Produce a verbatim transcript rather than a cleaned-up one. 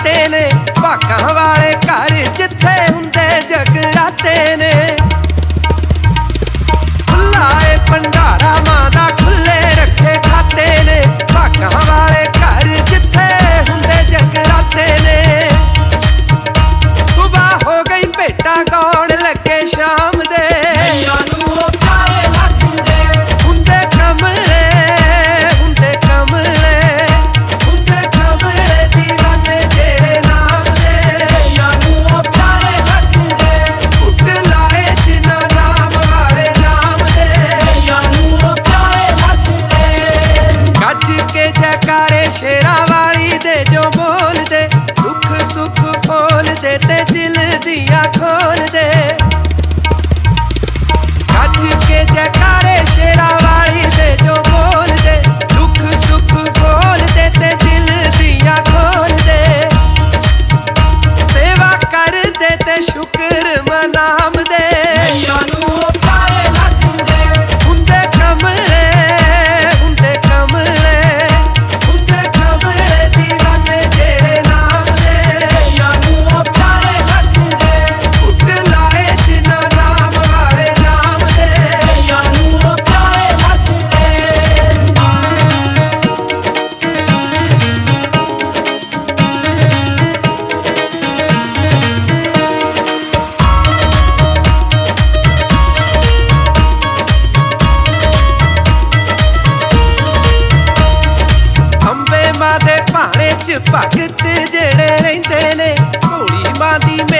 जगराते ने भागां वाले घर जिथे हुंदे जगराते ने खुला ए भंडारा मां दा खुले रखे खाते ने भागां वाले घर जिथे हुंदे जगराते ने सुबह हो गई भेटां गाउण लगे शाम दे शेरा वाली दे जो बोल दे दुख सुख बोल दे ते दिल दिया खोल दे गज के जयकारे शेरा वाली दे जो बोल दे दुख सुख बोल दे ते दिल दिया खोल दे सेवा कर दे ते शुक्र मनाम दे हुंदे कमले हुंदे कमले भगत जेड़े रहिंदे ने भोली मां दी